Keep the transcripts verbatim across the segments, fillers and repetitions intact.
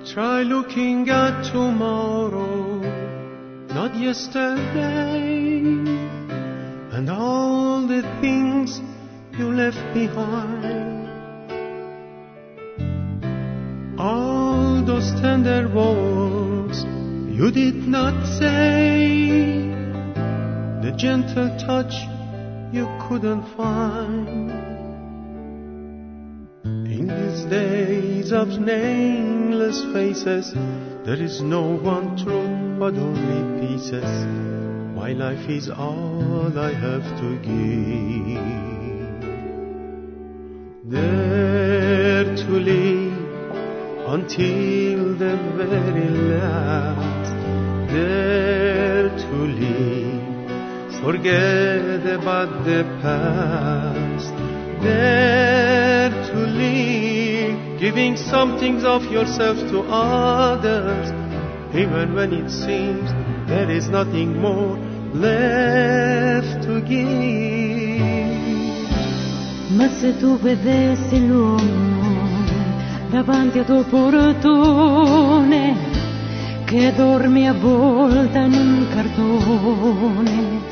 Try looking at tomorrow, not yesterday, and all the things you left behind. All those tender words you did not say, the gentle touch you couldn't find. In these days of nameless faces, there is no one truth but only pieces. My life is all I have to give. There to live until the very last. There to live, forget about the past. There to live, giving some things of yourself to others, even when it seems there is nothing more left to give. Ma se tu vedessi l'uomo davanti al tuo portone, che dormi avvolta in un cartone,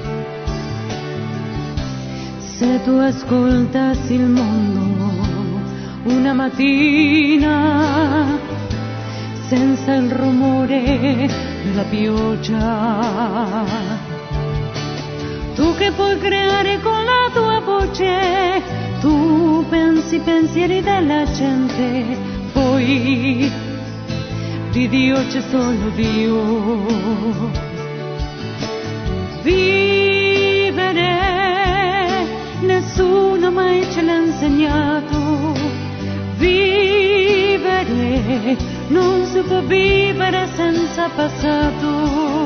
se tu ascoltassi il mondo una mattina senza il rumore della pioggia, tu che puoi creare con la tua voce, tu pensi i pensieri della gente, poi di Dio c'è solo Dio. Vivere nessuno mai ce l'ha insegnato. Vivere non si può vivere senza passato.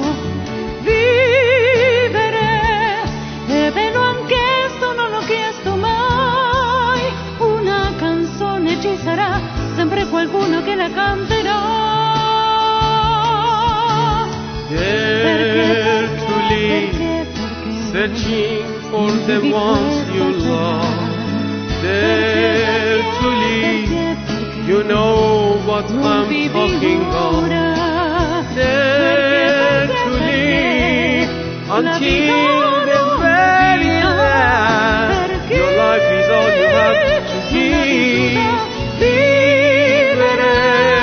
Vivere e ve l'ho anche chiesto, non l'ho chiesto mai. Una canzone ci sarà, sempre qualcuno che la canterà. Dare to live, searching for the ones you love. Dare to live, you know what I'm talking about. Dare to live until the very last. Your life is all you have to give. Vivere.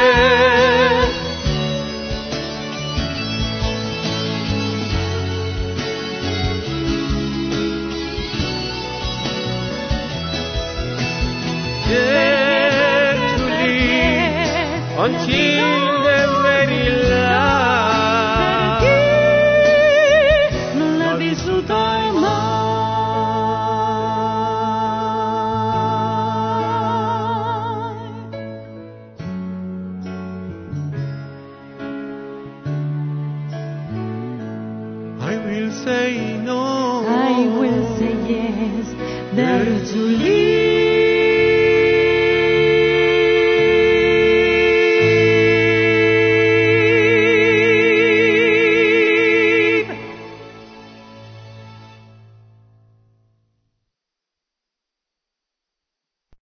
Dare to live until the very last. Perché non l'ha vissuta mai. I will say no. I will say yes, dare to live.